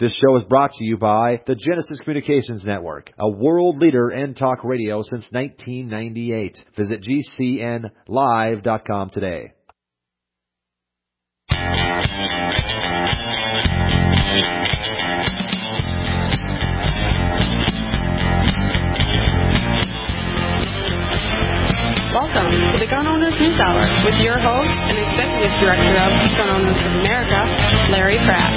This show is brought to you by the Genesis Communications Network, a world leader in talk radio since 1998. Visit GCNlive.com today. Welcome to the Gun Owners News Hour with your host and Executive Director of Gun Owners of America, Larry Pratt.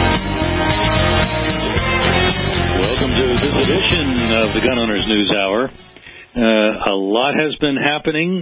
Welcome to this edition of the Gun Owners News Hour. A lot has been happening.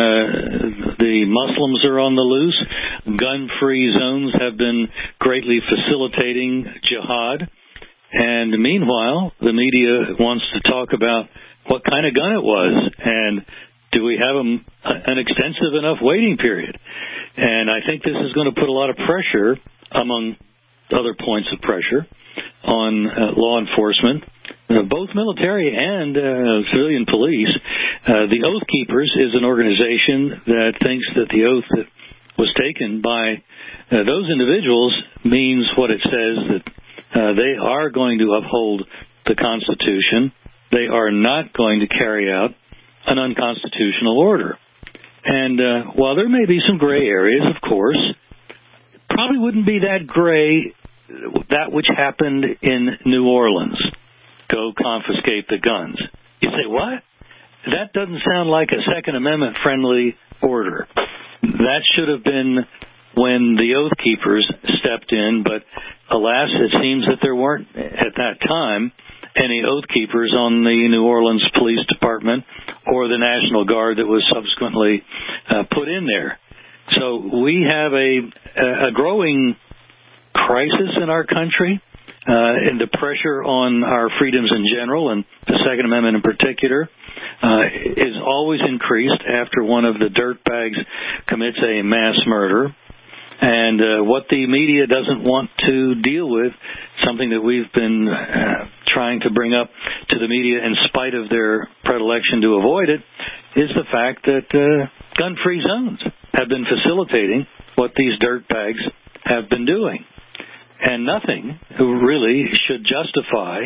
The Muslims are on the loose. Gun-free zones have been greatly facilitating jihad. And meanwhile, the media wants to talk about what kind of gun it was and do we have an extensive enough waiting period? And I think this is going to put a lot of pressure, among other points of pressure, on law enforcement, both military and civilian police. The Oath Keepers is an organization that thinks that the oath that was taken by those individuals means what it says, that they are going to uphold the Constitution. They are not going to carry out an unconstitutional order. And while there may be some gray areas, of course, probably wouldn't be that gray that which happened in New Orleans. Go confiscate the guns. You say, what? That doesn't sound like a Second Amendment friendly order. That should have been when the Oath Keepers stepped in, but alas, it seems that there weren't at that time any Oath Keepers on the New Orleans Police Department or the National Guard that was subsequently put in there. So we have a growing crisis in our country, and the pressure on our freedoms in general, and the Second Amendment in particular, is always increased after one of the dirtbags commits a mass murder. And what the media doesn't want to deal with, something that we've been trying to bring up to the media in spite of their predilection to avoid it, is the fact that gun-free zones have been facilitating what these dirtbags have been doing. And nothing really should justify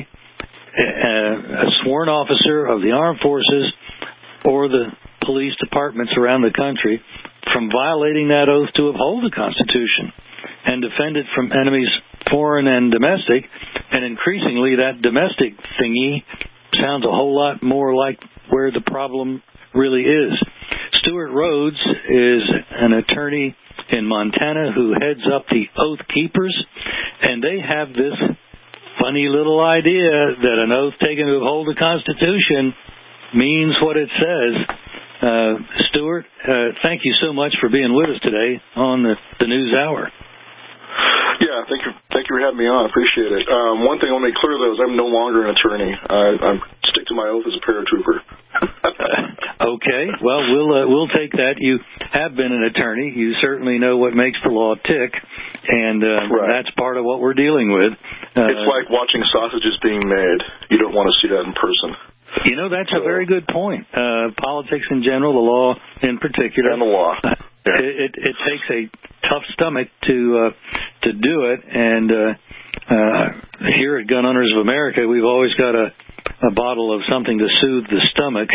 a sworn officer of the armed forces or the police departments around the country from violating that oath to uphold the Constitution and defend it from enemies foreign and domestic. And increasingly, that domestic thingy sounds a whole lot more like where the problem really is. Stuart Rhodes is an attorney in Montana who heads up the Oath Keepers, and they have this funny little idea that an oath taken to uphold the Constitution means what it says. Stuart, thank you so much for being with us today on the News Hour. Yeah, thank you for having me on. I appreciate it. One thing I want to make clear, though, is I'm no longer an attorney. I stick to my oath as a paratrooper. Okay, well, we'll take that. You have been an attorney. You certainly know what makes the law tick, and right. That's part of what we're dealing with. It's like watching sausages being made. You don't want to see that in person. You know, that's a very good point. Politics in general, the law in particular. And the law. Yeah. It takes a tough stomach to do it, and here at Gun Owners of America, we've always got a bottle of something to soothe the stomach.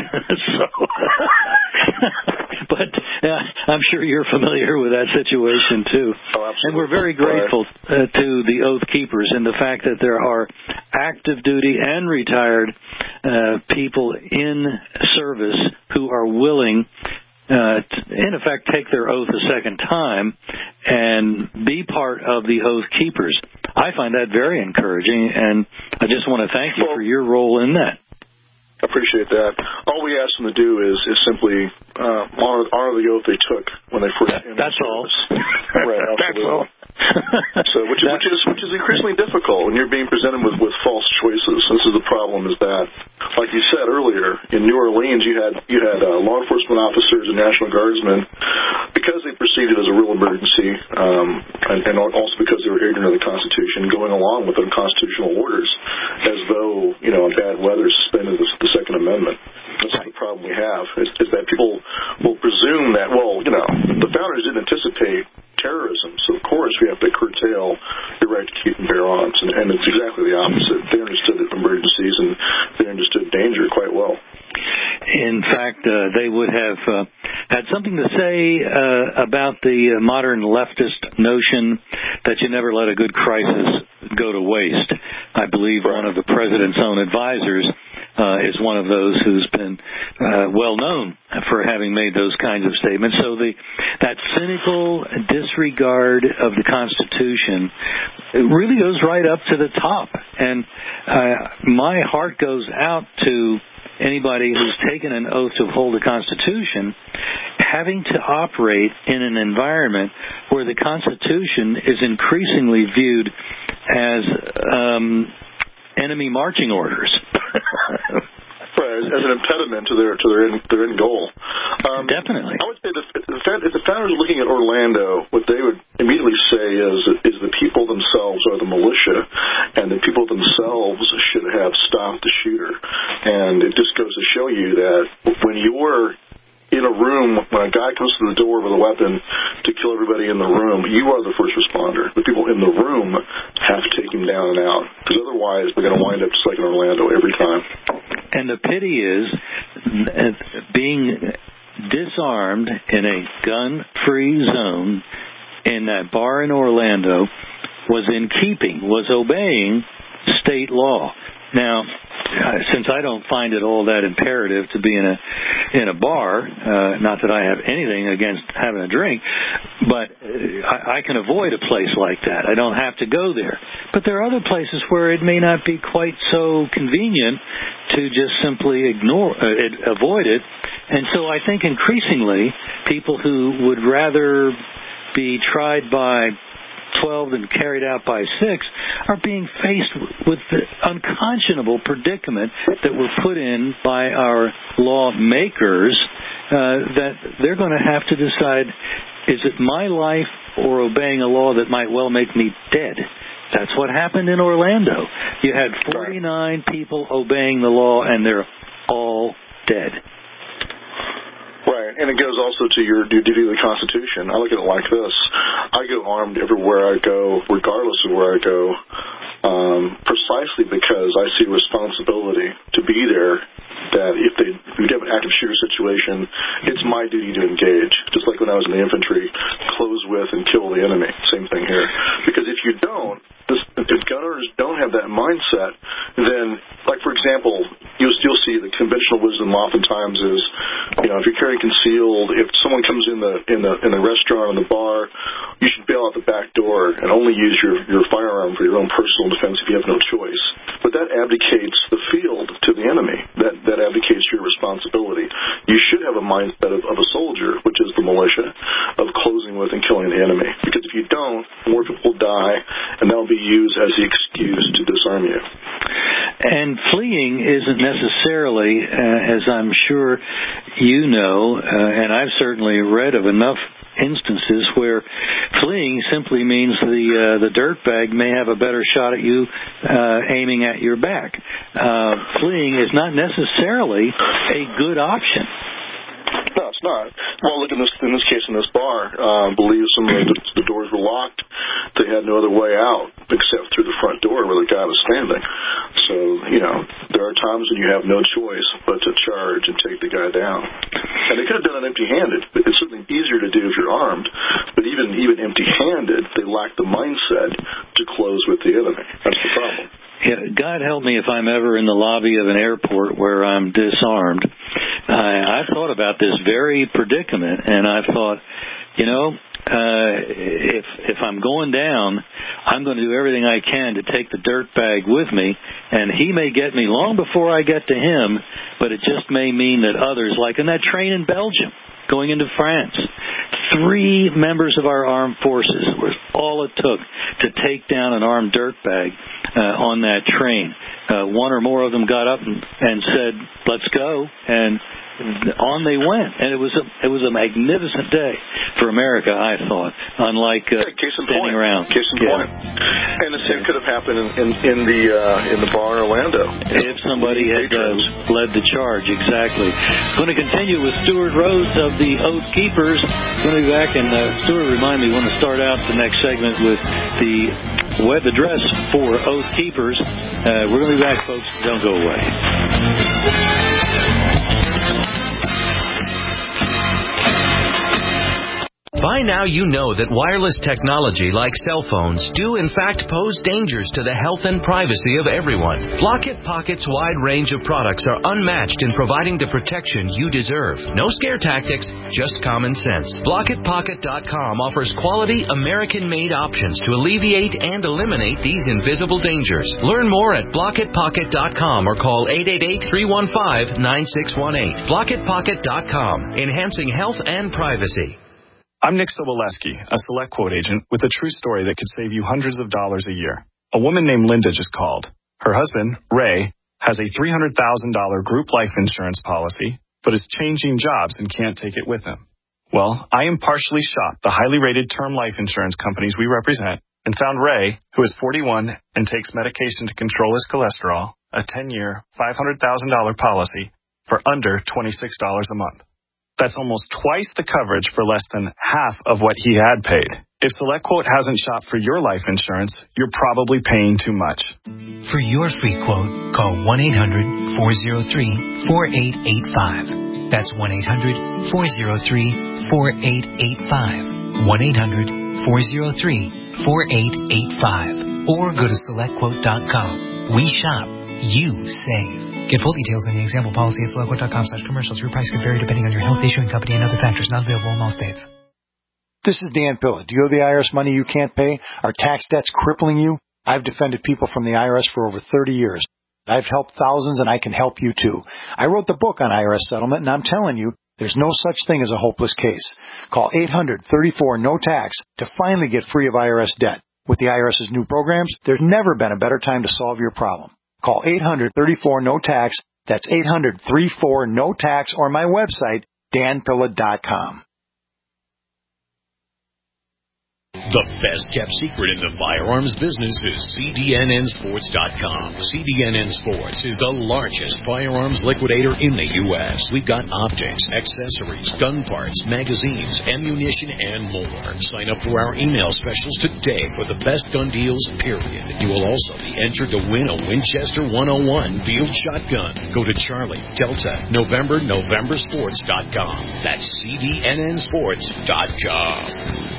But I'm sure you're familiar with that situation too. Oh, absolutely. And we're very grateful to the Oath Keepers in the fact that there are active duty and retired people in service who are willing to, in effect, take their oath a second time and be part of the Oath Keepers. I find that very encouraging, and I just want to thank you for your role in that. I appreciate that. All we ask them to do is simply honor the oath they took when they first came. That's all. Right, absolutely. That's all. So, which is increasingly difficult when you're being presented with false choices. This is the problem. Is that, like you said earlier, in New Orleans, you had law enforcement officers and National Guardsmen, because they perceived it as a real emergency, and also because they were ignorant of the Constitution, going along with unconstitutional orders, as though in bad weather suspended the Second Amendment. That's the problem we have, is that people will presume that, the founders didn't anticipate terrorism, so of course we have to curtail your right to keep and bear arms. And and it's exactly the opposite. They understood emergencies and they understood danger quite well. In fact, they would have had something to say about the modern leftist notion that you never let a good crisis go to waste. I believe one of the president's own advisors is one of those who's been well known for having made those kinds of statements. So that cynical disregard of the Constitution really goes right up to the top. And my heart goes out to anybody who's taken an oath to uphold the Constitution, having to operate in an environment where the Constitution is increasingly viewed as enemy marching orders. Right, as an impediment to their end goal. Definitely. I would say if the founders were looking at Orlando, what they would immediately say is the people themselves are the militia, and the people themselves should have stopped the shooter. And it just goes to show you that when you're in a room, when a guy comes to the door with a weapon to kill everybody in the room, you are the first responder. The people in the room have to take him down and out, because otherwise they're going to wind up just like in Orlando every time. And the pity is being disarmed in a gun-free zone in that bar in Orlando was obeying state law. Now, since I don't find it all that imperative to be in a bar, not that I have anything against having a drink, but I can avoid a place like that. I don't have to go there. But there are other places where it may not be quite so convenient to just simply avoid it. And so I think increasingly people who would rather be tried by 12 and carried out by 6 are being faced with the unconscionable predicament that we're put in by our lawmakers, that they're going to have to decide, is it my life or obeying a law that might well make me dead? That's what happened in Orlando. You had 49 people obeying the law, and they're all dead. Right, and it goes also to your duty to the Constitution. I look at it like this. I go armed everywhere I go, regardless of where I go, precisely because I see responsibility to be there, that if we have an active shooter situation, it's my duty to engage. Just like when I was in the infantry, close with and kill the enemy. Same thing here. Because if you don't, if gun owners don't have that mindset, then, like for example, you'll see the conventional wisdom oftentimes is, if you're carrying concealed, if someone comes in the restaurant or the bar, you should bail out the back door and only use your firearm for your own personal defense if you have no choice. But that abdicates the field to the enemy. That abdicates your responsibility. You should have a mindset of a soldier, which is the militia, of closing with and killing the enemy. Because if you don't, more people die, and that will be used as the excuse to disarm you. And fleeing isn't necessarily, as I'm sure you know, and I've certainly read of enough instances where fleeing simply means the dirtbag may have a better shot at you aiming at your back. Fleeing is not necessarily a good option. No, it's not. Well, look, in this case, in this bar, I believe some of the doors were locked. They had no other way out except through the front door where the guy was standing. So, there are times when you have no choice but to charge and take the guy down. And they could have done it empty-handed. It's certainly easier to do if you're armed. But even empty-handed, they lack the mindset to close with the enemy. That's the problem. Yeah, God help me if I'm ever in the lobby of an airport where I'm disarmed. I've thought about this very predicament, and I've thought, if I'm going down, I'm going to do everything I can to take the dirt bag with me, and he may get me long before I get to him, but it just may mean that others, like in that train in Belgium, going into France, 3 members of our armed forces was all it took to take down an armed dirtbag on that train. One or more of them got up and said, "Let's go," and on they went. And it was a magnificent day for America, I thought, unlike standing around. Case in point. And the same could have happened in the bar in Orlando. If somebody had led the charge, exactly. Going to continue with Stuart Rose of the Oath Keepers. Going to be back, and Stuart, remind me, we want to start out the next segment with the web address for Oath Keepers. We're going to be back, folks. Don't go away. By now you know that wireless technology like cell phones do in fact pose dangers to the health and privacy of everyone. Blockit Pocket's wide range of products are unmatched in providing the protection you deserve. No scare tactics, just common sense. BlockitPocket.com offers quality American-made options to alleviate and eliminate these invisible dangers. Learn more at BlockitPocket.com or call 888-315-9618. BlockitPocket.com, enhancing health and privacy. I'm Nick Soboleski, a SelectQuote agent with a true story that could save you hundreds of dollars a year. A woman named Linda just called. Her husband, Ray, has a $300,000 group life insurance policy, but is changing jobs and can't take it with him. Well, I impartially shopped the highly rated term life insurance companies we represent and found Ray, who is 41 and takes medication to control his cholesterol, a 10-year, $500,000 policy for under $26 a month. That's almost twice the coverage for less than half of what he had paid. If SelectQuote hasn't shopped for your life insurance, you're probably paying too much. For your free quote, call 1-800-403-4885. That's 1-800-403-4885. 1-800-403-4885. Or go to SelectQuote.com. We shop. You save. Get full details in the example policy at SelectQuote.com/commercials. Your price could vary depending on your health, issuing company, and other factors. Not available in all states. This is Dan Pilla. Do you owe the IRS money you can't pay? Are tax debts crippling you? I've defended people from the IRS for over 30 years. I've helped thousands, and I can help you too. I wrote the book on IRS settlement, and I'm telling you, there's no such thing as a hopeless case. Call 800-34-NO-TAX to finally get free of IRS debt. With the IRS's new programs, there's never been a better time to solve your problem. Call 800-34-NO-TAX. That's 800-34-NO-TAX, or my website, danpilla.com. The best-kept secret in the firearms business is CDNNsports.com. CDNN Sports is the largest firearms liquidator in the U.S. We've got optics, accessories, gun parts, magazines, ammunition, and more. Sign up for our email specials today for the best gun deals, period. You will also be entered to win a Winchester 101 field shotgun. Go to Charlie, Delta, Novembersports.com. That's CDNNsports.com.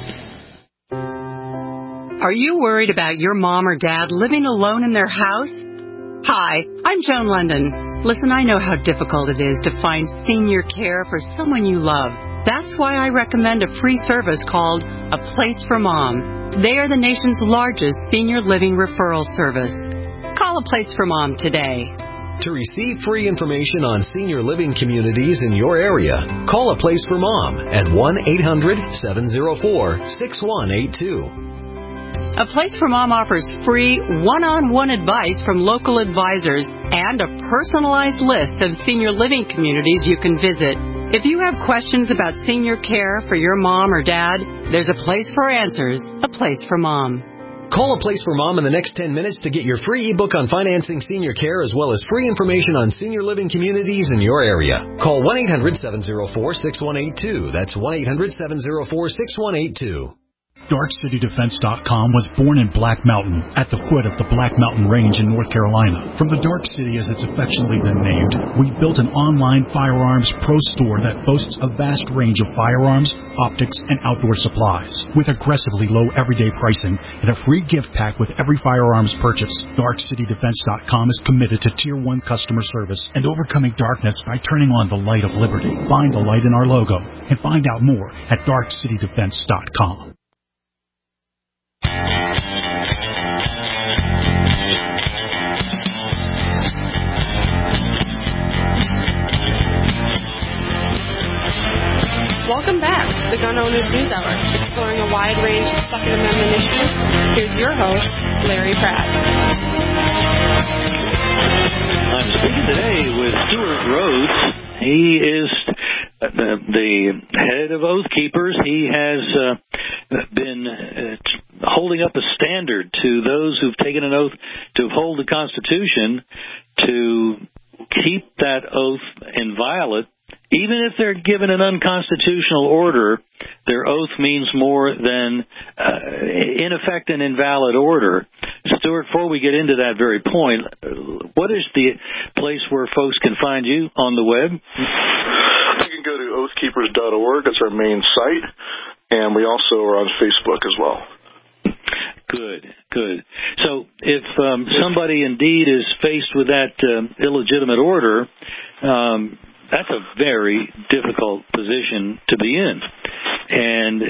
Are you worried about your mom or dad living alone in their house? Hi, I'm Joan London. Listen, I know how difficult it is to find senior care for someone you love. That's why I recommend a free service called A Place for Mom. They are the nation's largest senior living referral service. Call A Place for Mom today. To receive free information on senior living communities in your area, call A Place for Mom at 1-800-704-6182. A Place for Mom offers free one-on-one advice from local advisors and a personalized list of senior living communities you can visit. If you have questions about senior care for your mom or dad, there's a place for answers, A Place for Mom. Call A Place for Mom in the next 10 minutes to get your free ebook on financing senior care as well as free information on senior living communities in your area. Call 1-800-704-6182. That's 1-800-704-6182. DarkCityDefense.com was born in Black Mountain, at the foot of the Black Mountain Range in North Carolina. From the Dark City, as it's affectionately been named, we built an online firearms pro store that boasts a vast range of firearms, optics, and outdoor supplies. With aggressively low everyday pricing and a free gift pack with every firearms purchase, DarkCityDefense.com is committed to Tier 1 customer service and overcoming darkness by turning on the light of liberty. Find the light in our logo and find out more at DarkCityDefense.com. Welcome back to the Gun Owners News Hour, exploring a wide range of Second Amendment issues. Here's your host, Larry Pratt. I'm speaking today with Stuart Rhodes. He is the head of Oath Keepers. He has been holding up a standard to those who've taken an oath to uphold the Constitution, to keep that oath inviolate, even if they're given an unconstitutional order their oath means more than, in effect, an invalid order. Stuart, before we get into that very point, what is the place where folks can find you on the web? You can go to oathkeepers.org. That's our main site. And we also are on Facebook as well. Good. So if somebody indeed is faced with that illegitimate order, that's a very difficult position to be in. And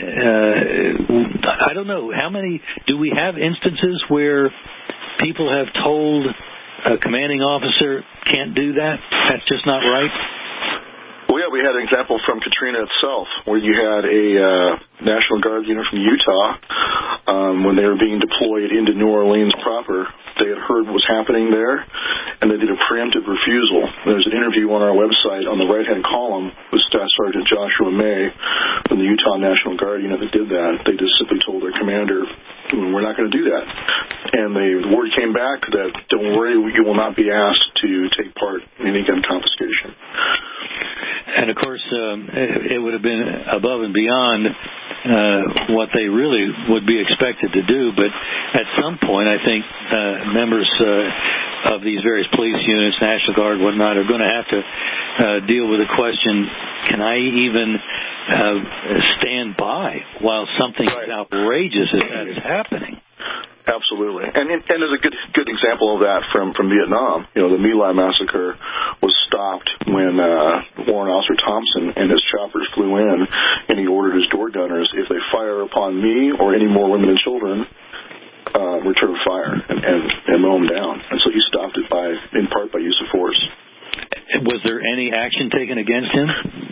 I don't know, how many, do we have instances where people have told a commanding officer can't do that? That's just not right? Well, yeah, we had an example from Katrina itself where you had a National Guard unit from Utah when they were being deployed into New Orleans proper. They had heard what was happening there, and they did a preemptive refusal. There's an interview on our website on the right-hand column with Staff Sergeant Joshua May from the Utah National Guard unit that did that. They just simply told their commander, we're not going to do that. And the word came back that, don't worry, you will not be asked to take part in any gun confiscation. And, of course, it would have been above and beyond what they really would be expected to do. But at some point, I think members of these various police units, National Guard, whatnot, are going to have to deal with the question, can I even stand by while something as outrageous as that is happening? Absolutely. And there's a good example of that from Vietnam. You know, the My Lai massacre was stopped when Warrant Officer Thompson and his choppers flew in, and he ordered his door gunners, if they fire upon me or any more women and children, return fire and mow them down. And so he stopped it in part by use of force. Was there any action taken against him?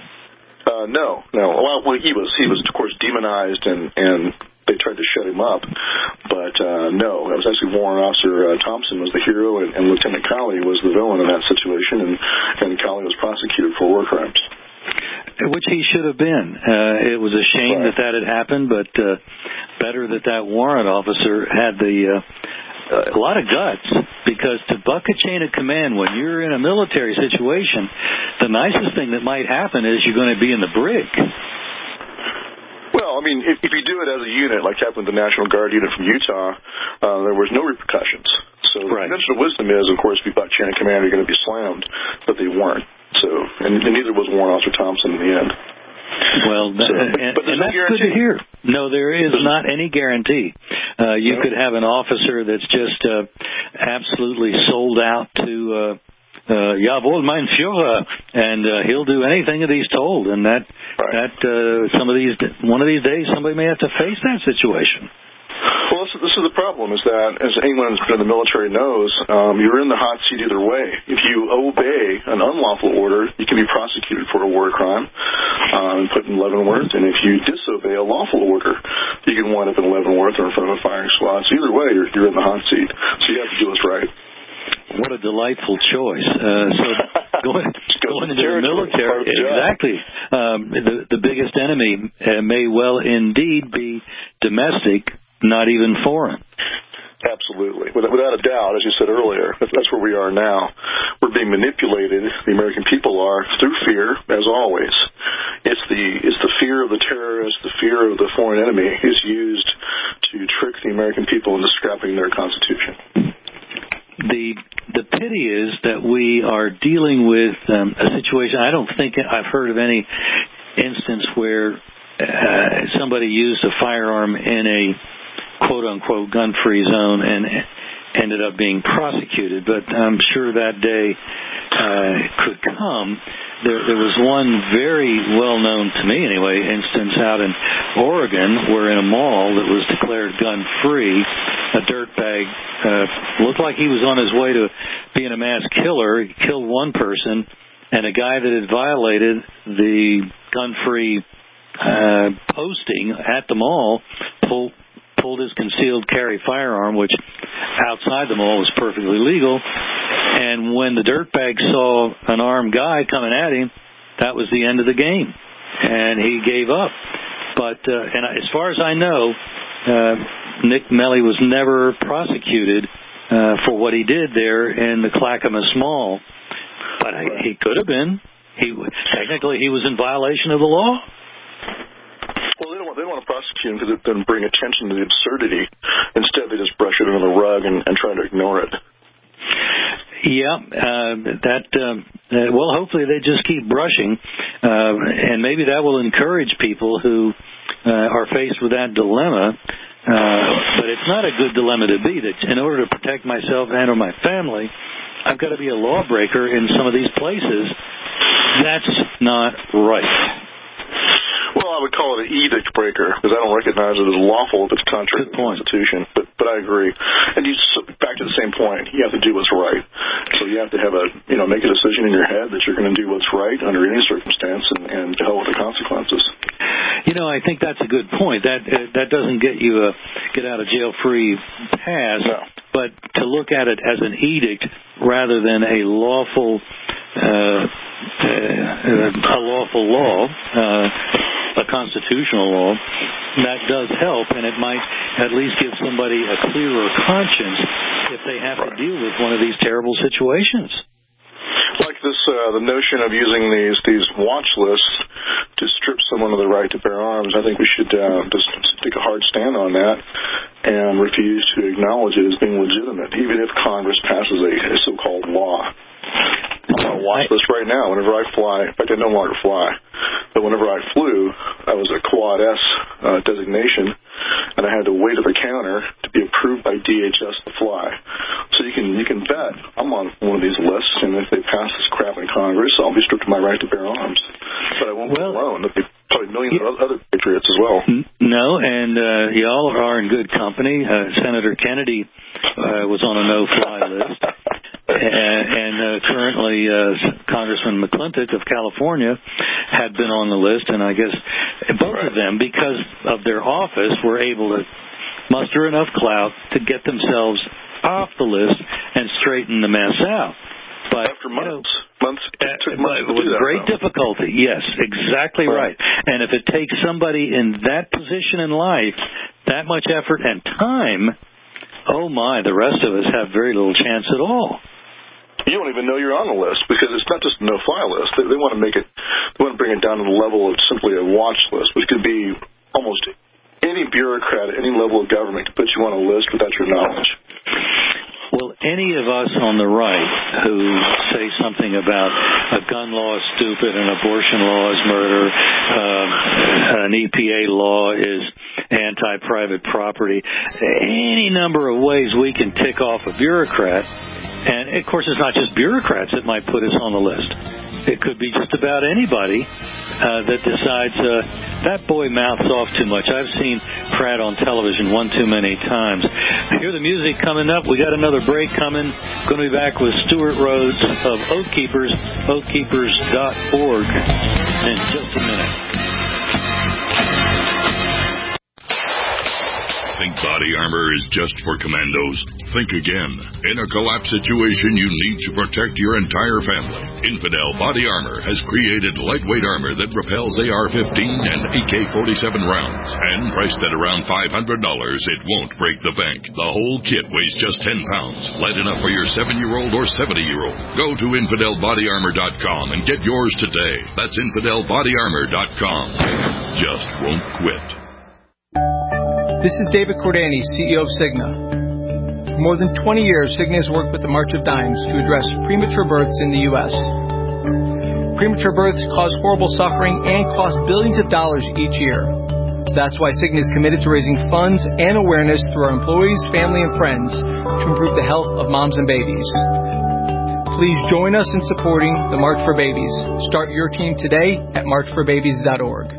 No. Well, he was of course demonized and they tried to shut him up, but no, it was actually Warrant Officer Thompson was the hero, and Lieutenant Colley was the villain in that situation, and Colley was prosecuted for war crimes. Which he should have been. It was a shame that had happened, but better that warrant officer had a lot of guts, because to buck a chain of command when you're in a military situation, the nicest thing that might happen is you're going to be in the brig. Well, I mean, if you do it as a unit, like happened with the National Guard unit from Utah, there was no repercussions. So the conventional wisdom is, of course, if you buck chain of command, you're going to be slammed, but they weren't. So, and neither was Warrant Officer Thompson in the end. Well, but that's good to hear. No, there is not any guarantee. You could have an officer that's just absolutely sold out to jawohl, mein Führer, and he'll do anything that he's told, and that one of these days somebody may have to face that situation. Well, this is the problem, is that, as anyone who's been in the military knows, you're in the hot seat either way. If you obey an unlawful order, you can be prosecuted for a war crime and put in Leavenworth, and if you disobey a lawful order, you can wind up in Leavenworth or in front of a firing squad. So either way, you're in the hot seat. So you have to do what's right. What a delightful choice. So going into the military, exactly. The biggest enemy may well indeed be domestic, not even foreign. Absolutely. Without a doubt, as you said earlier, that's where we are now. We're being manipulated, the American people are, through fear, as always. It's the fear of the terrorists, the fear of the foreign enemy is used to trick the American people into scrapping their Constitution. The pity is that we are dealing with a situation. I don't think I've heard of any instance where somebody used a firearm in a quote-unquote gun-free zone and ended up being prosecuted. But I'm sure that day could come. There was one very well-known, to me anyway, instance out in Oregon where in a mall that was declared gun-free, a dirtbag looked like he was on his way to being a mass killer. He killed one person, and a guy that had violated the gun-free posting at the mall pulled his concealed carry firearm, which outside the mall was perfectly legal. And when the dirtbag saw an armed guy coming at him, that was the end of the game, and he gave up. But and as far as I know, Nick Melly was never prosecuted for what he did there in the Clackamas Mall. But he could have been. Technically, he was in violation of the law. Well, want to prosecute them because it doesn't bring attention to the absurdity. Instead, they just brush it under the rug and try to ignore it. Yeah, well, hopefully they just keep brushing, and maybe that will encourage people who are faced with that dilemma. But it's not a good dilemma to be, that in order to protect myself and or my family, I've got to be a lawbreaker in some of these places. That's not right. Well, I would call it an edict breaker because I don't recognize it as lawful if it's contrary to the Constitution. But I agree. And back to the same point, you have to do what's right. So you have to have make a decision in your head that you're going to do what's right under any circumstance, and to hell with the consequences. I think that's a good point. That doesn't get you a get out of jail free pass. No. But to look at it as an edict rather than a lawful law, a constitutional law, that does help, and it might at least give somebody a clearer conscience if they have to deal with one of these terrible situations. Like this, the notion of using these watch lists to strip someone of the right to bear arms, I think we should just take a hard stand on that and refuse to acknowledge it as being legitimate, even if Congress passes a so-called law. I'm on a watch list right now. Whenever I fly, in fact, I no longer fly, but whenever I flew, I was a Quad S designation, and I had to wait at the counter to be approved by DHS to fly. So you can bet I'm on one of these lists, and if they pass this crap in Congress, I'll be stripped of my right to bear arms. But I won't be alone. There'll be probably millions of other patriots as well. No, and y'all are in good company. Senator Kennedy was on a no-fly list. And currently, Congressman McClintock of California had been on the list, and I guess both of them, because of their office, were able to muster enough clout to get themselves off the list and straighten the mess out. But after months, with great difficulty. Yes, exactly right. And if it takes somebody in that position in life that much effort and time, oh my, the rest of us have very little chance at all. You don't even know you're on the list because it's not just a no-fly list. They want to bring it down to the level of simply a watch list, which could be almost any bureaucrat at any level of government to put you on a list without your knowledge. Well, any of us on the right who say something about a gun law is stupid, an abortion law is murder, an EPA law is anti-private property, any number of ways we can tick off a bureaucrat. And, of course, it's not just bureaucrats that might put us on the list. It could be just about anybody that decides that boy mouths off too much. I've seen Pratt on television one too many times. Hear the music coming up. We got another break coming. Going to be back with Stuart Rhodes of Oath Keepers, oathkeepers.org, in just a minute. Think body armor is just for commandos? Think again. In a collapse situation, you need to protect your entire family. Infidel Body Armor has created lightweight armor that repels AR-15 and AK-47 rounds. And priced at around $500, it won't break the bank. The whole kit weighs just 10 pounds. Light enough for your 7-year-old or 70-year-old. Go to InfidelBodyArmor.com and get yours today. That's InfidelBodyArmor.com. Just won't quit. This is David Cordani, CEO of Cigna. For more than 20 years, Cigna has worked with the March of Dimes to address premature births in the U.S. Premature births cause horrible suffering and cost billions of dollars each year. That's why Cigna is committed to raising funds and awareness through our employees, family, and friends to improve the health of moms and babies. Please join us in supporting the March for Babies. Start your team today at marchforbabies.org.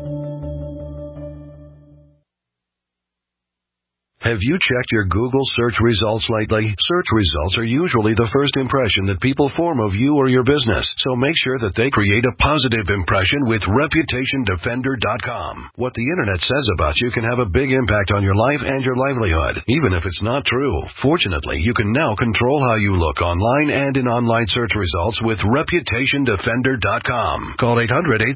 Have you checked your Google search results lately? Search results are usually the first impression that people form of you or your business, so make sure that they create a positive impression with ReputationDefender.com. What the Internet says about you can have a big impact on your life and your livelihood, even if it's not true. Fortunately, you can now control how you look online and in online search results with ReputationDefender.com. Call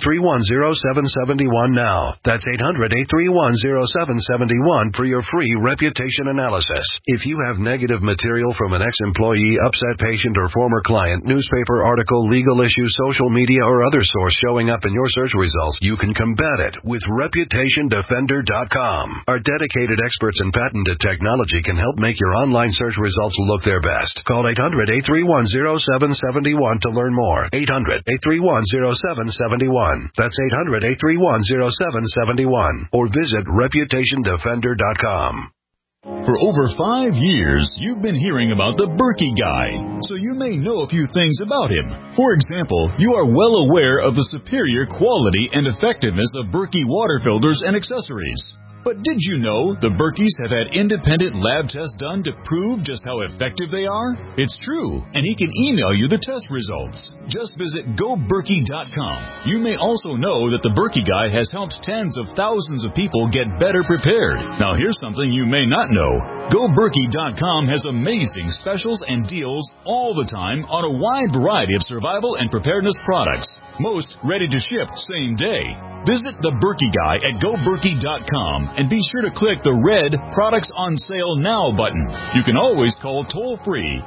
800-831-0771 now. That's 800-831-0771 for your free reputation analysis. If you have negative material from an ex-employee, upset patient, or former client, newspaper article, legal issue, social media, or other source showing up in your search results, you can combat it with ReputationDefender.com. Our dedicated experts in patented technology can help make your online search results look their best. Call 800-831-0771 to learn more. 800-831-0771. That's 800-831-0771. Or visit ReputationDefender.com. For over 5 years, you've been hearing about the Berkey Guy, so you may know a few things about him. For example, you are well aware of the superior quality and effectiveness of Berkey water filters and accessories. But did you know the Berkeys have had independent lab tests done to prove just how effective they are? It's true, and he can email you the test results. Just visit GoBerkey.com. You may also know that the Berkey Guy has helped tens of thousands of people get better prepared. Now here's something you may not know. GoBerkey.com has amazing specials and deals all the time on a wide variety of survival and preparedness products. Most ready to ship same day. Visit the Berkey Guy at GoBerkey.com and be sure to click the red Products on Sale Now button. You can always call toll-free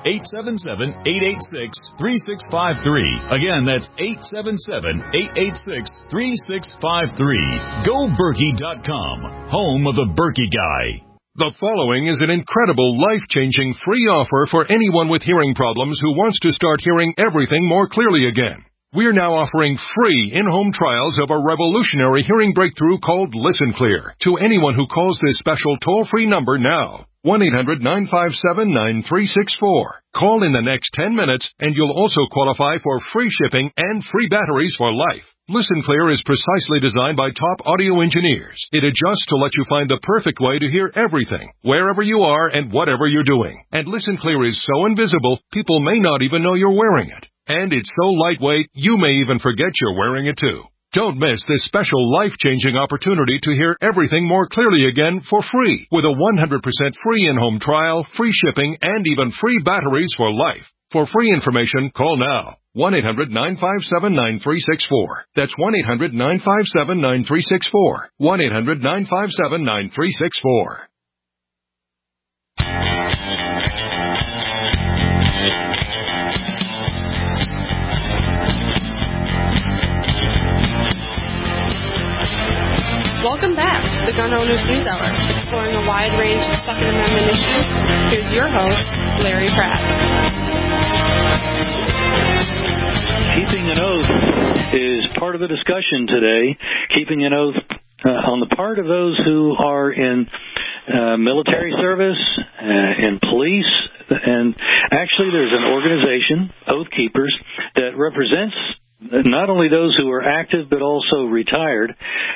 877-886-3653. Again, that's 877-886-3653. GoBerkey.com, home of the Berkey Guy. The following is an incredible, life-changing free offer for anyone with hearing problems who wants to start hearing everything more clearly again. We're now offering free in-home trials of a revolutionary hearing breakthrough called Listen Clear to anyone who calls this special toll-free number now. 1-800-957-9364. Call in the next 10 minutes and you'll also qualify for free shipping and free batteries for life. Listen Clear is precisely designed by top audio engineers. It adjusts to let you find the perfect way to hear everything, wherever you are and whatever you're doing. And Listen Clear is so invisible, people may not even know you're wearing it. And it's so lightweight, you may even forget you're wearing it too. Don't miss this special life-changing opportunity to hear everything more clearly again for free with a 100% free in-home trial, free shipping, and even free batteries for life. For free information, call now. 1-800-957-9364. That's 1-800-957-9364. 1-800-957-9364. Welcome back to the Gun Owners News Hour, exploring a wide range of Second Amendment issues. Here's your host, Larry Pratt. Keeping an oath is part of the discussion today. Keeping an oath on the part of those who are in military service, in police, and actually there's an organization, Oath Keepers, that represents not only those who are active but also retired.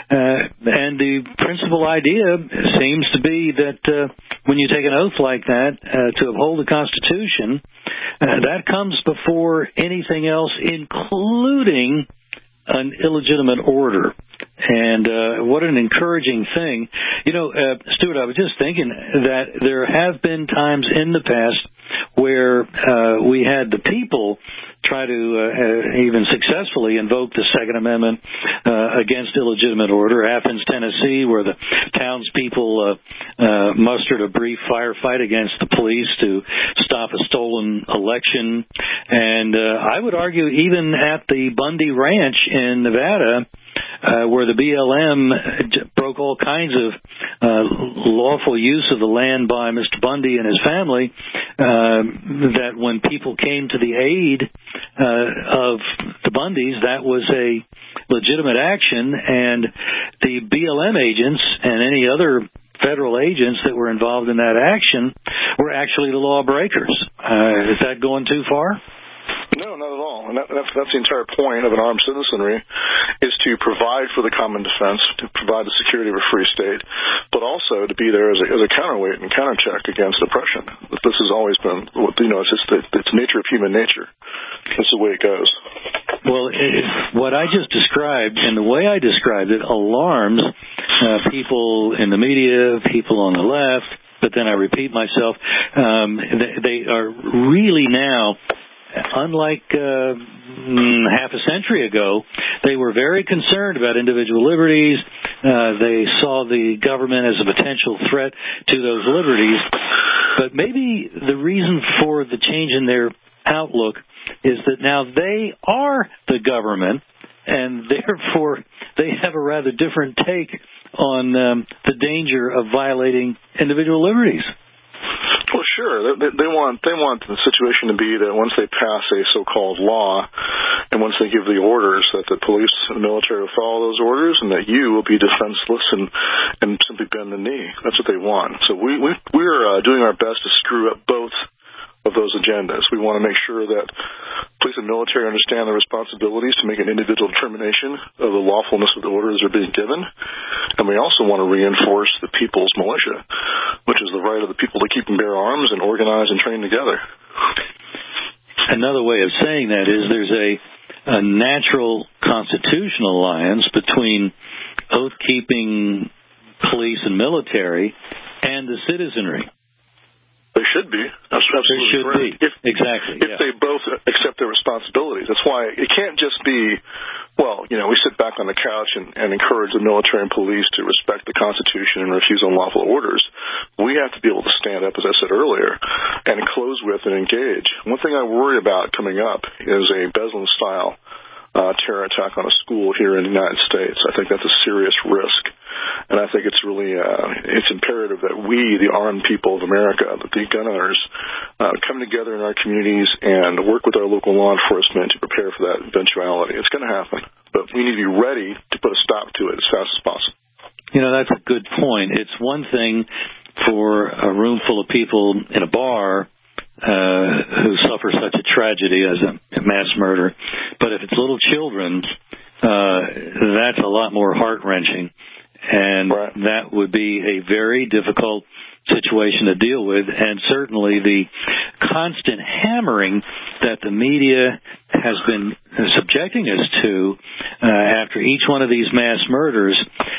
And the principal idea seems to be that when you take an oath like that to uphold the Constitution, that comes before anything else, including an illegitimate order. And what an encouraging thing. You know, Stuart, I was just thinking that there have been times in the past where we had the people try to even successfully invoke the Second Amendment against illegitimate order. Athens, Tennessee, where the townspeople mustered a brief firefight against the police to stop a stolen election. And I would argue even at the Bundy Ranch in Nevada, where the BLM broke all kinds of lawful use of the land by Mr. Bundy and his family, that when people came to the aid of the Bundys, that was a legitimate action, and the BLM agents and any other federal agents that were involved in that action were actually the lawbreakers. Is that going too far? No, not at all. And that's the entire point of an armed citizenry, is to provide for the common defense, to provide the security of a free state, but also to be there as a counterweight and countercheck against oppression. This has always been, it's just it's nature of human nature. That's the way it goes. Well, what I just described, and the way I described it, alarms people in the media, people on the left, but then I repeat myself, they are really now, unlike half a century ago, they were very concerned about individual liberties. They saw the government as a potential threat to those liberties. But maybe the reason for the change in their outlook is that now they are the government, and therefore they have a rather different take on the danger of violating individual liberties. Well, sure. They want the situation to be that once they pass a so-called law, and once they give the orders, that the police and the military will follow those orders, and that you will be defenseless and simply bend the knee. That's what they want. So we're doing our best to screw up both of those agendas. We want to make sure that police and military understand their responsibilities to make an individual determination of the lawfulness of the orders that are being given. And we also want to reinforce the people's militia, which is the right of the people to keep and bear arms and organize and train together. Another way of saying that is there's a natural constitutional alliance between oath-keeping police and military and the citizenry. They should be. That's absolutely correct. Exactly. If they both accept their responsibilities. That's why it can't just be, well, we sit back on the couch and encourage the military and police to respect the Constitution and refuse unlawful orders. We have to be able to stand up, as I said earlier, and close with and engage. One thing I worry about coming up is a Beslan-style terror attack on a school here in the United States. I think that's a serious risk. And I think it's really it's imperative that we, the armed people of America, that the gun owners, come together in our communities and work with our local law enforcement to prepare for that eventuality. It's going to happen, but we need to be ready to put a stop to it as fast as possible. That's a good point. It's one thing for a room full of people in a bar who suffer such a tragedy as a mass murder, but if it's little children, that's a lot more heart-wrenching. And that would be a very difficult situation to deal with, and certainly the constant hammering that the media has been subjecting us to after each one of these mass murders,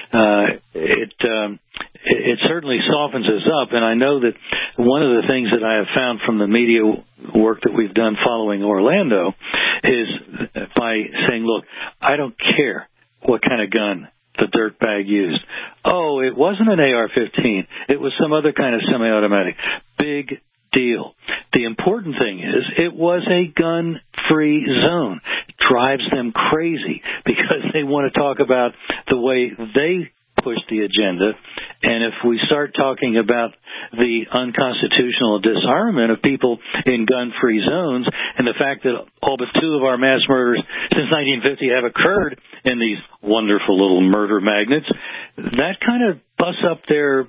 it certainly softens us up. And I know that one of the things that I have found from the media work that we've done following Orlando is by saying, look, I don't care what kind of gun the dirtbag used. Oh, it wasn't an AR-15. It was some other kind of semi-automatic. Big deal. The important thing is it was a gun-free zone. It drives them crazy because they want to talk about the way they push the agenda. And if we start talking about the unconstitutional disarmament of people in gun-free zones and the fact that all but 2 of our mass murders since 1950 have occurred in these wonderful little murder magnets, that kind of busts up their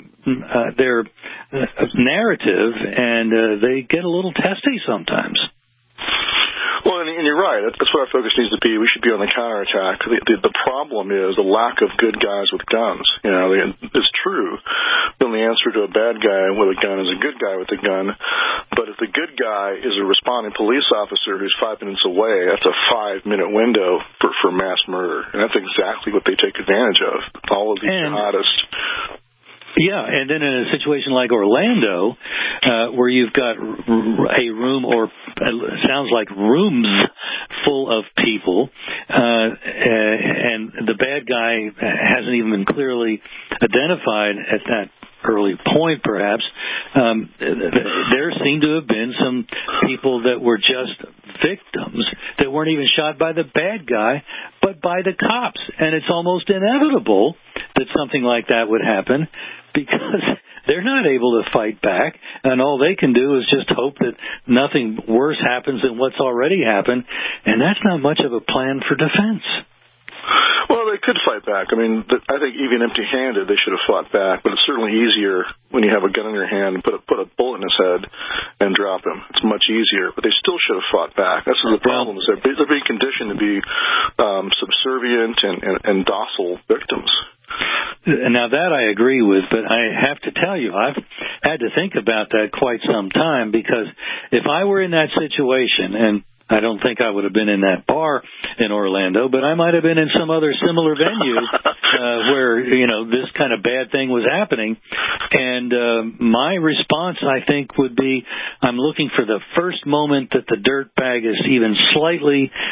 narrative, and they get a little testy sometimes. Well, and you're right. That's what our focus needs to be. We should be on the counterattack. The problem is the lack of good guys with guns. It's true. The only answer to a bad guy with a gun is a good guy with a gun. But if the good guy is a responding police officer who's 5 minutes away, that's a 5-minute window for mass murder. And that's exactly what they take advantage of. All of these jihadists. Yeah, and then in a situation like Orlando, where you've got a room, or sounds like rooms full of people, and the bad guy hasn't even been clearly identified at that early point, perhaps, there seem to have been some people that were just victims that weren't even shot by the bad guy, but by the cops. And it's almost inevitable that something like that would happen because they're not able to fight back, and all they can do is just hope that nothing worse happens than what's already happened, and that's not much of a plan for defense. Well, they could fight back. I mean, I think even empty-handed, they should have fought back. But it's certainly easier when you have a gun in your hand and put a bullet in his head and drop him. It's much easier. But they still should have fought back. That's the problem. Is they're being conditioned to be subservient and docile victims. Now, that I agree with, but I have to tell you, I've had to think about that quite some time, because if I were in that situation, and I don't think I would have been in that bar in Orlando, but I might have been in some other similar venue where, this kind of bad thing was happening. And my response, I think, would be I'm looking for the first moment that the dirtbag is even slightly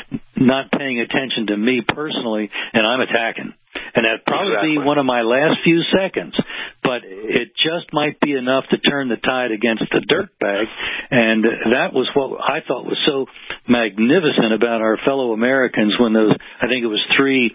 not paying attention to me personally, and I'm attacking. And that'd probably be one of my last few seconds. But it just might be enough to turn the tide against the dirtbag. And that was what I thought was so magnificent about our fellow Americans when those, I think it was three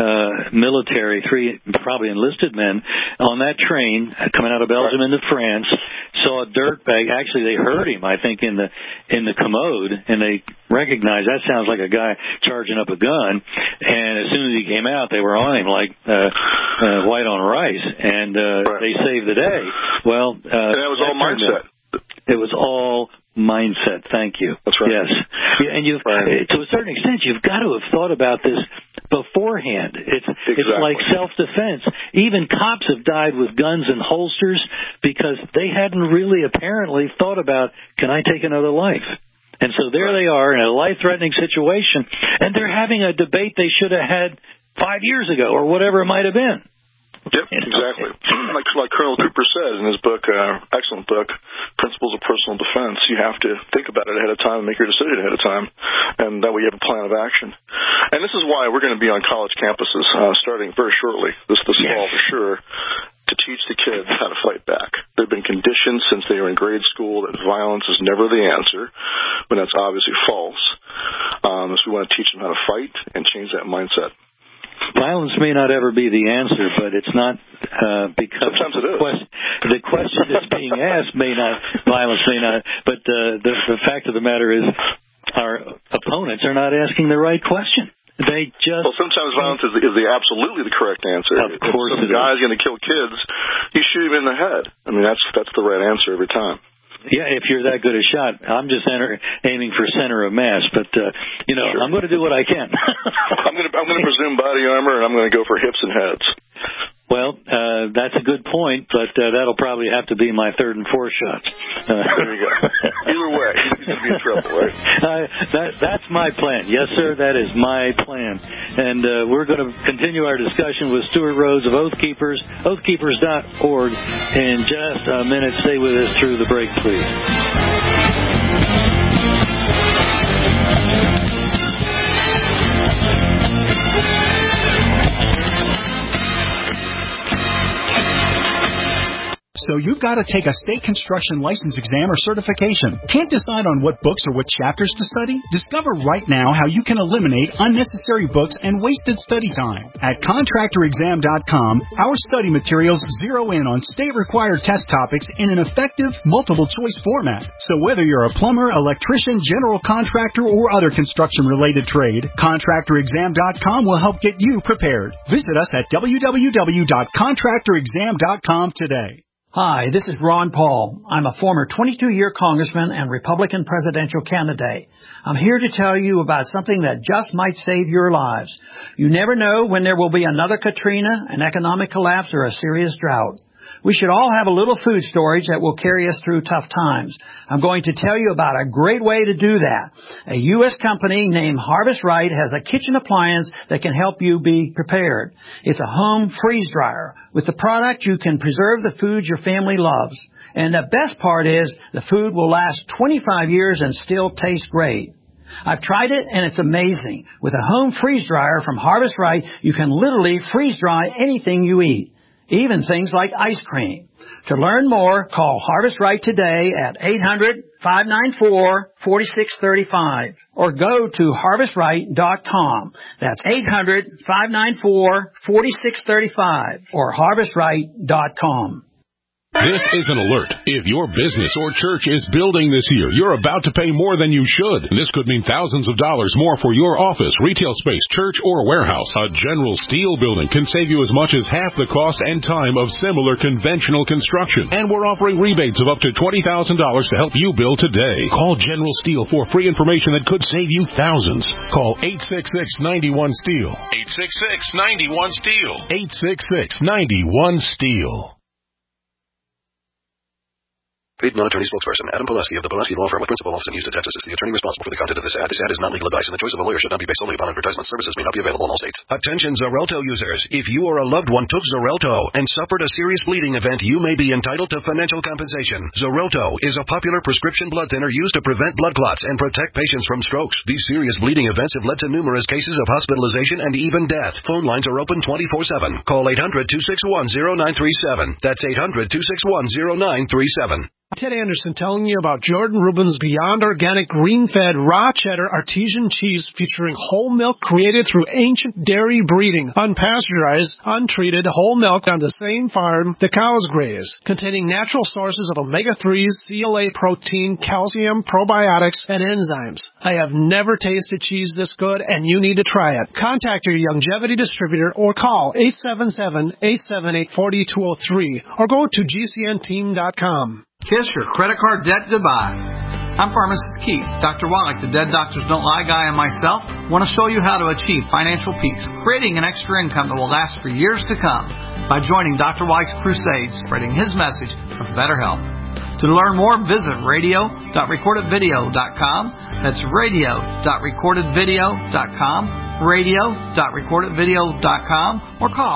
probably enlisted men on that train coming out of Belgium into France, saw a dirtbag. Actually, they heard him, I think, in the commode, and they recognized that sounds like a guy charging up a gun. And as soon as he came out, they were on him like white on rice, and they saved the day. Well, and that was all mindset. It was all mindset. Thank you. That's right. Yes, and to a certain extent, you've got to have thought about this beforehand. It's like self-defense. Even cops have died with guns and holsters because they hadn't really apparently thought about, can I take another life? And so there they are in a life-threatening situation, and they're having a debate they should have had 5 years ago or whatever it might have been. Yep, exactly. Like Colonel Cooper says in his book, excellent book, Principles of Personal Defense, you have to think about it ahead of time and make your decision ahead of time, and that way you have a plan of action. And this is why we're going to be on college campuses starting very shortly, this fall for sure, to teach the kids how to fight back. They've been conditioned since they were in grade school that violence is never the answer, when that's obviously false. So we want to teach them how to fight and change that mindset. Violence may not ever be the answer, but it's not because sometimes it is. The question that's being asked violence may not, but the fact of the matter is our opponents are not asking the right question. Well, sometimes violence is absolutely the correct answer. Of course, if some guy's going to kill kids, you shoot him in the head. I mean, that's the right answer every time. Yeah, if you're that good a shot. I'm just aiming for center of mass, but sure. I'm going to do what I can. I'm going to presume body armor, and I'm going to go for hips and heads. Well, that's a good point, but that'll probably have to be my third and fourth shots. There you go. Either way, he's going to be in trouble, right? That's my plan. Yes, sir, that is my plan. And we're going to continue our discussion with Stuart Rhodes of Oath Keepers, oathkeepers.org. In just a minute, stay with us through the break, please. So you've got to take a state construction license exam or certification. Can't decide on what books or what chapters to study? Discover right now how you can eliminate unnecessary books and wasted study time. At contractorexam.com, our study materials zero in on state-required test topics in an effective, multiple-choice format. So whether you're a plumber, electrician, general contractor, or other construction-related trade, contractorexam.com will help get you prepared. Visit us at www.contractorexam.com today. Hi, this is Ron Paul. I'm a former 22-year congressman and Republican presidential candidate. I'm here to tell you about something that just might save your lives. You never know when there will be another Katrina, an economic collapse, or a serious drought. We should all have a little food storage that will carry us through tough times. I'm going to tell you about a great way to do that. A U.S. company named Harvest Right has a kitchen appliance that can help you be prepared. It's a home freeze dryer. With the product, you can preserve the food your family loves. And the best part is the food will last 25 years and still taste great. I've tried it, and it's amazing. With a home freeze dryer from Harvest Right, you can literally freeze dry anything you eat, even things like ice cream. To learn more, call Harvest Right today at 800-594-4635 or go to harvestright.com. That's 800-594-4635 or harvestright.com. This is an alert. If your business or church is building this year, you're about to pay more than you should. This could mean thousands of dollars more for your office, retail space, church, or warehouse. A General Steel building can save you as much as half the cost and time of similar conventional construction. And we're offering rebates of up to $20,000 to help you build today. Call General Steel for free information that could save you thousands. Call 866-91-STEEL. 866-91-STEEL. 866-91-STEEL. Paid non-attorney spokesperson Adam Pileski of the Pileski Law Firm with principal office in Houston, Texas is the attorney responsible for the content of this ad. This ad is not legal advice, and the choice of a lawyer should not be based solely upon advertisement. Services may not be available in all states. Attention Xarelto users. If you or a loved one took Xarelto and suffered a serious bleeding event, you may be entitled to financial compensation. Xarelto is a popular prescription blood thinner used to prevent blood clots and protect patients from strokes. These serious bleeding events have led to numerous cases of hospitalization and even death. Phone lines are open 24/7. Call 800-261-0937. That's 800-261-0937. Ted Anderson telling you about Jordan Rubin's Beyond Organic Green-Fed Raw Cheddar Artesian Cheese featuring whole milk created through ancient dairy breeding, unpasteurized, untreated whole milk on the same farm the cows graze, containing natural sources of omega-3s, CLA protein, calcium, probiotics, and enzymes. I have never tasted cheese this good, and you need to try it. Contact your Longevity distributor or call 877-878-4203 or go to gcnteam.com. Kiss your credit card debt goodbye. I'm Pharmacist Keith. Dr. Wallach, the Dead Doctors Don't Lie guy, and myself want to show you how to achieve financial peace, creating an extra income that will last for years to come by joining Dr. Wallach's crusade, spreading his message of better health. To learn more, visit radio.recordedvideo.com. That's radio.recordedvideo.com, radio.recordedvideo.com, or call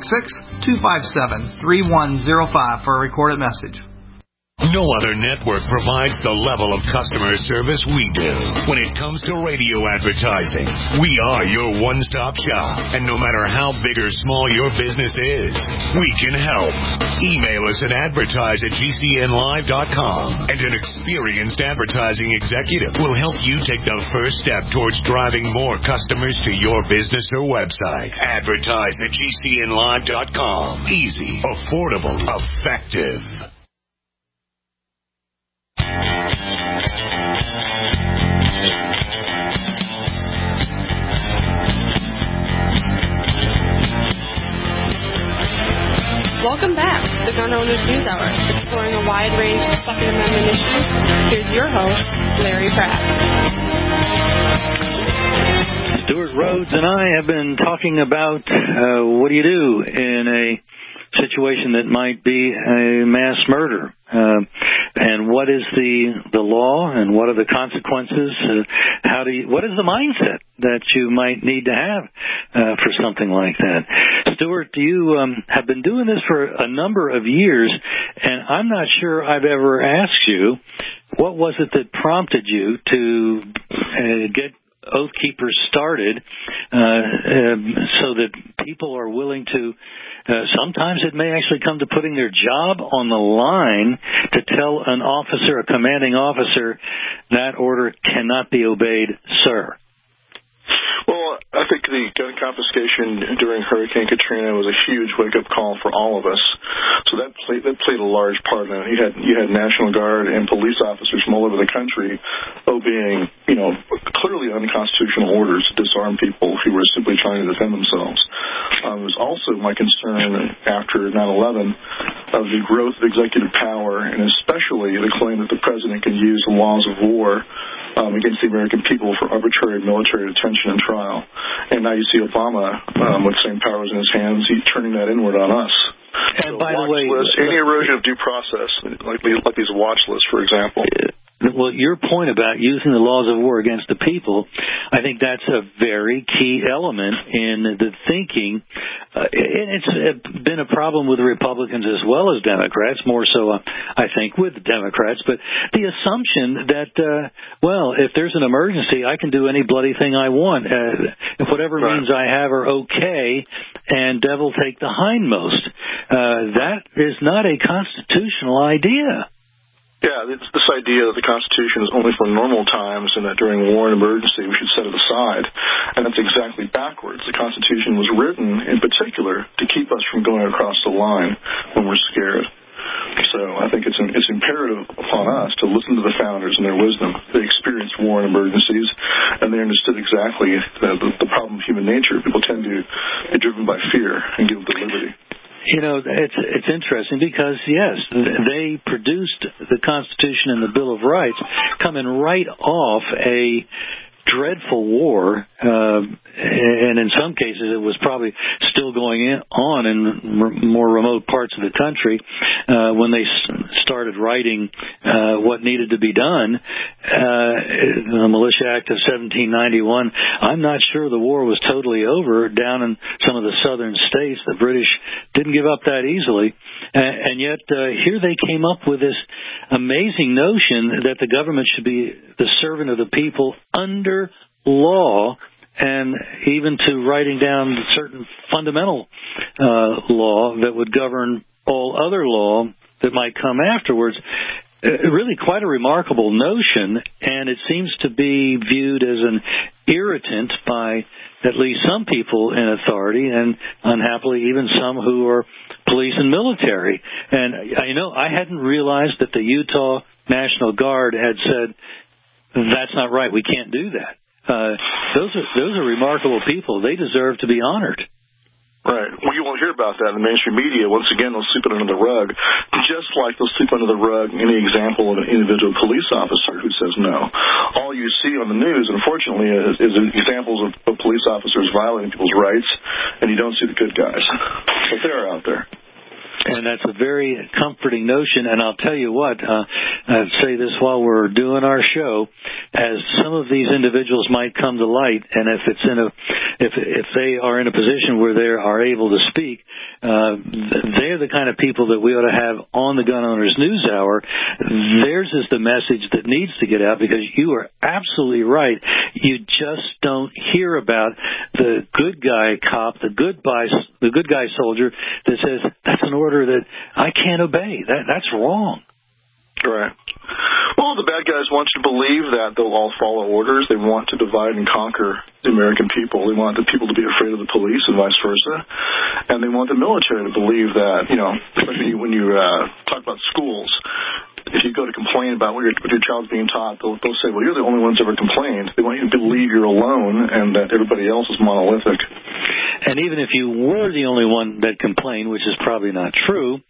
866-257-3105 for a recorded message. No other network provides the level of customer service we do. When it comes to radio advertising, we are your one-stop shop. And no matter how big or small your business is, we can help. Email us at advertise@gcnlive.com, and an experienced advertising executive will help you take the first step towards driving more customers to your business or website. Advertise@gcnlive.com. Easy, affordable, effective. Welcome back to the Gun Owners News Hour, exploring a wide range of Second Amendment issues. Here's your host, Larry Pratt. Stuart Rhodes and I have been talking about what do you do in a situation that might be a mass murder, and what is the law, and what are the consequences? What is the mindset that you might need to have for something like that? Stuart, you have been doing this for a number of years, and I'm not sure I've ever asked you, what was it that prompted you to get Oath Keepers started so that people are willing to, sometimes it may actually come to putting their job on the line to tell an officer, a commanding officer, that order cannot be obeyed, sir? Well, I think the gun confiscation during Hurricane Katrina was a huge wake-up call for all of us. So that played a large part in it. You had National Guard and police officers from all over the country obeying, clearly unconstitutional orders to disarm people who were simply trying to defend themselves. It was also my concern after 9/11 of the growth of executive power, and especially the claim that the president can use the laws of war against the American people for arbitrary military detention and trial. And now you see Obama with the same powers in his hands, he's turning that inward on us. And by the way, any erosion of due process, like these watch lists, for example. Well, your point about using the laws of war against the people, I think that's a very key element in the thinking. And it's been a problem with the Republicans as well as Democrats, more so, I think, with the Democrats. But the assumption that, if there's an emergency, I can do any bloody thing I want. If whatever means I have are okay, and devil take the hindmost. That is not a constitutional idea. Yeah, it's this idea that the Constitution is only for normal times and that during war and emergency we should set it aside. And that's exactly backwards. The Constitution was written in particular to keep us from going across the line when we're scared. So I think it's imperative upon us to listen to the founders and their wisdom. They experienced war and emergencies, and they understood exactly the problem of human nature. People tend to be driven by fear and give up their liberty. It's interesting because, yes, they produced the Constitution and the Bill of Rights coming right off a dreadful war, and in some cases it was probably still going on in more remote parts of the country when they started writing what needed to be done. The Militia Act of 1791, I'm not sure the war was totally over down in some of the southern states. The British didn't give up that easily. And yet here they came up with this amazing notion that the government should be the servant of the people under law, and even to writing down certain fundamental law that would govern all other law that might come afterwards. Really quite a remarkable notion, and it seems to be viewed as an irritant by at least some people in authority, and unhappily even some who are police and military. And I hadn't realized that the Utah National Guard had said, that's not right, we can't do that. Those are remarkable people. They deserve to be honored. Right. Well, you won't hear about that in the mainstream media. Once again, they'll sweep it under the rug, just like they'll sweep under the rug any example of an individual police officer who says no. All you see on the news, unfortunately, is examples of police officers violating people's rights, and you don't see the good guys. But they're out there. And that's a very comforting notion, and I'll tell you what, I'd say this while we're doing our show, as some of these individuals might come to light, and if they are in a position where they are able to speak, they're the kind of people that we ought to have on the Gun Owners News Hour. Theirs is the message that needs to get out, because you are absolutely right. You just don't hear about the good guy cop, the good guy soldier that says, that's an order that I can't obey. That's wrong. Right. Well, the bad guys want you to believe that they'll all follow orders. They want to divide and conquer the American people. They want the people to be afraid of the police and vice versa. And they want the military to believe that, especially when you talk about schools, if you go to complain about what your child's being taught, they'll say, well, you're the only ones who ever complained. They want you to believe you're alone and that everybody else is monolithic. And even if you were the only one that complained, which is probably not true,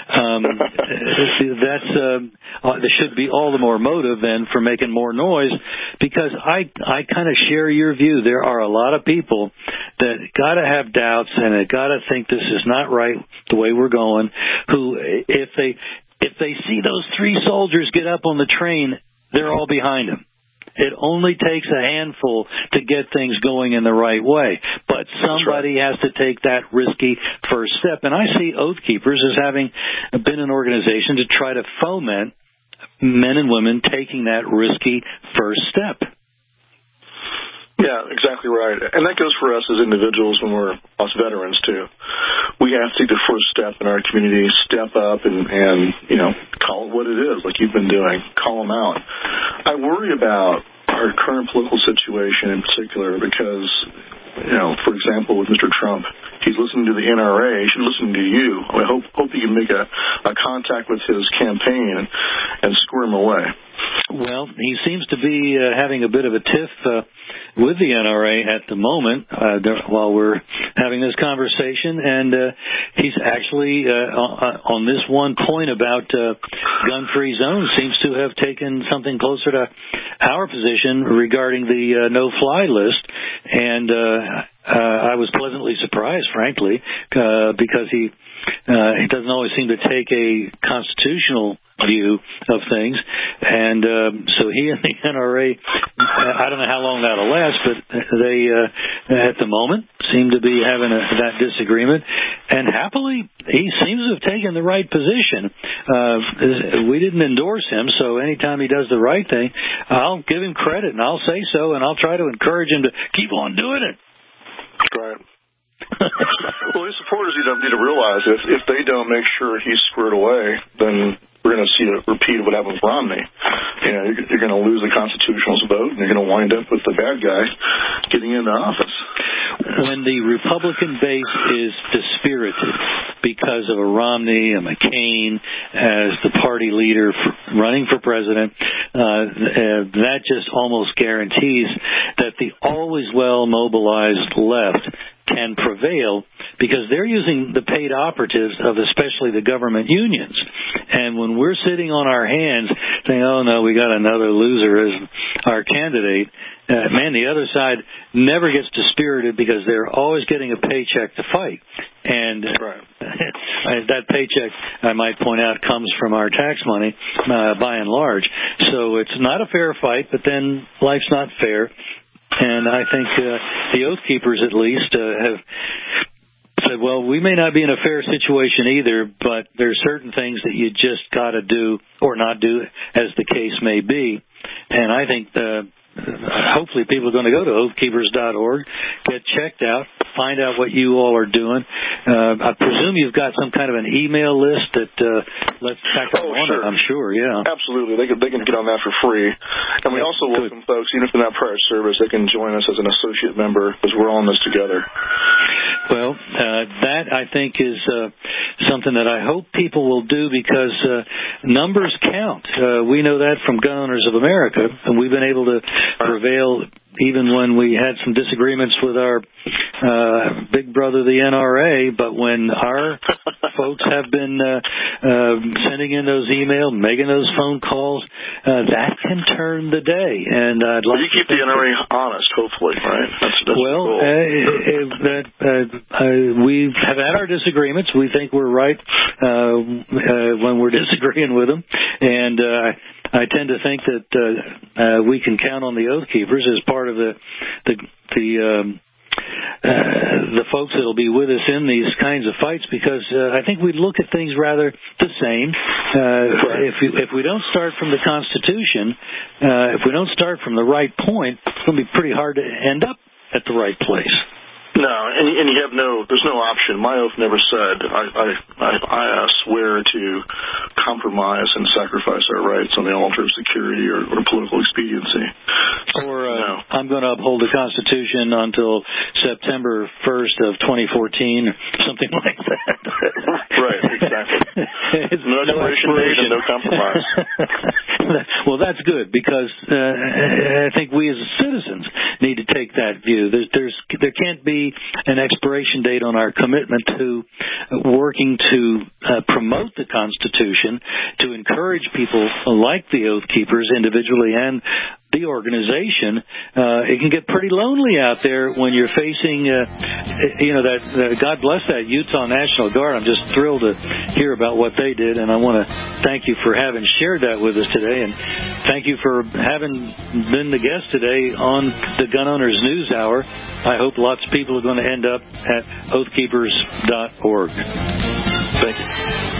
there should be all the more motive then for making more noise, because I kind of share your view. There are a lot of people that got to have doubts and that got to think this is not right the way we're going, who if they see those three soldiers get up on the train, they're all behind them. It only takes a handful to get things going in the right way. But somebody has to take that risky first step. And I see Oath Keepers as having been an organization to try to foment men and women taking that risky first step. Yeah, exactly right. And that goes for us as individuals when we're us veterans, too. We have to take the first step in our community, step up and call it what it is, like you've been doing. Call them out. I worry about our current political situation in particular because, for example, with Mr. Trump, he's listening to the NRA. He should listen to you. I hope he can make a contact with his campaign and square him away. Well, he seems to be having a bit of a tiff with the NRA at the moment while we're having this conversation, and he's actually on this one point about gun-free zones seems to have taken something closer to our position regarding the no-fly list, and I was pleasantly surprised, frankly, because he doesn't always seem to take a constitutional view of things, and so he and the NRA, I don't know how long that'll last, but they at the moment seem to be having that disagreement, and happily he seems to have taken the right position. We didn't endorse him, so anytime he does the right thing, I'll give him credit and I'll say so, and I'll try to encourage him to keep on doing it. Right. Well, his supporters need to realize if they don't make sure he's squared away, then we're going to see a repeat of what happened with Romney. You're going to lose the constitutional vote, and you're going to wind up with the bad guy getting into office. When the Republican base is dispirited because of a Romney, a McCain as the party leader running for president, that just almost guarantees that the always well-mobilized left can prevail because they're using the paid operatives of especially the government unions. And when we're sitting on our hands saying, oh, no, we got another loser as our candidate, man, the other side never gets dispirited because they're always getting a paycheck to fight. And that paycheck, I might point out, comes from our tax money by and large. So it's not a fair fight, but then life's not fair. And I think the Oath Keepers, at least, have said, well, we may not be in a fair situation either, but there's certain things that you just got to do or not do, as the case may be. And I think hopefully people are going to go to oathkeepers.org, get checked out, find out what you all are doing. I presume you've got some kind of an email list that lets back on it, I'm sure, yeah. Absolutely. They can get on that for free. And we also welcome folks, even if they're not prior service, they can join us as an associate member because we're all in this together. Well, that, I think, is something that I hope people will do because numbers count. We know that from Gun Owners of America, and we've been able to prevail even when we had some disagreements with our big brother, the NRA. But when our folks have been sending in those emails, making those phone calls, that can turn the day. And I'd like you keep the NRA honest, hopefully, right? That's well, we have had our disagreements. We think we're right when we're disagreeing with them, and I tend to think that we can count on the Oath Keepers as part of the folks that will be with us in these kinds of fights, because I think we look at things rather the same. If we don't start from the Constitution, if we don't start from the right point, it's going to be pretty hard to end up at the right place. No, and you have there's no option. My oath never said I swear to compromise and sacrifice our rights on the altar of security or political expediency. Or I'm going to uphold the Constitution until September 1st of 2014, or something like that. Right, exactly. No expiration and no compromise. Well, that's good, because I think we as citizens need to take that view. There can't be an expiration date on our commitment to working to promote the Constitution, to encourage people like the Oath Keepers individually and the organization. It can get pretty lonely out there when you're facing, that God bless that Utah National Guard. I'm just thrilled to hear about what they did, and I want to thank you for having shared that with us today, and thank you for having been the guest today on the Gun Owners News Hour. I hope lots of people are going to end up at oathkeepers.org. Thank you.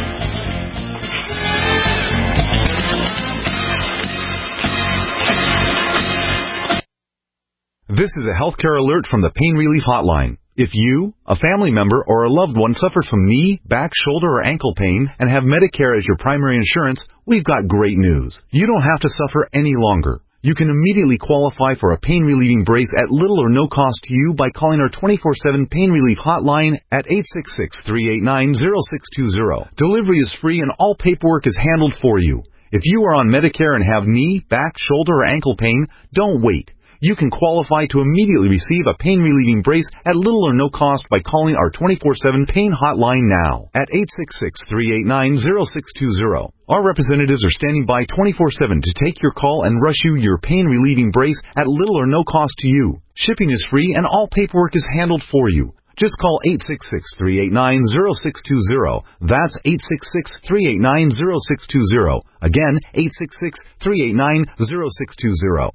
This is a healthcare alert from the Pain Relief Hotline. If you, a family member, or a loved one suffers from knee, back, shoulder, or ankle pain and have Medicare as your primary insurance, we've got great news. You don't have to suffer any longer. You can immediately qualify for a pain-relieving brace at little or no cost to you by calling our 24/7 Pain Relief Hotline at 866-389-0620. Delivery is free and all paperwork is handled for you. If you are on Medicare and have knee, back, shoulder, or ankle pain, don't wait. You can qualify to immediately receive a pain-relieving brace at little or no cost by calling our 24/7 Pain Hotline now at 866-389-0620. Our representatives are standing by 24/7 to take your call and rush you your pain-relieving brace at little or no cost to you. Shipping is free and all paperwork is handled for you. Just call 866-389-0620. That's 866-389-0620. Again, 866-389-0620.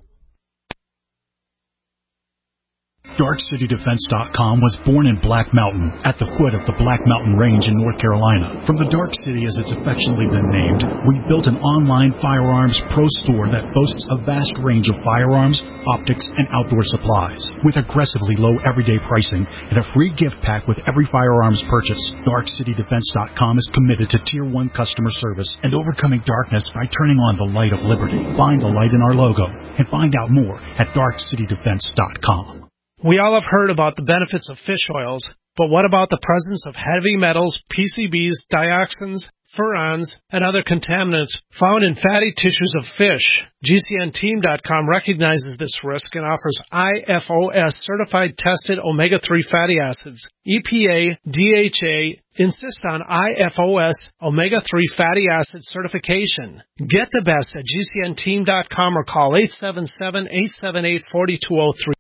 DarkCityDefense.com was born in Black Mountain, at the foot of the Black Mountain Range in North Carolina. From the Dark City, as it's affectionately been named, we built an online firearms pro store that boasts a vast range of firearms, optics, and outdoor supplies. With aggressively low everyday pricing and a free gift pack with every firearms purchase, DarkCityDefense.com is committed to Tier 1 customer service and overcoming darkness by turning on the light of liberty. Find the light in our logo and find out more at DarkCityDefense.com. We all have heard about the benefits of fish oils, but what about the presence of heavy metals, PCBs, dioxins, furans, and other contaminants found in fatty tissues of fish. GCNteam.com recognizes this risk and offers IFOS certified tested omega-3 fatty acids. EPA, DHA, insist on IFOS omega-3 fatty acid certification. Get the best at GCNteam.com or call 877-878-4203.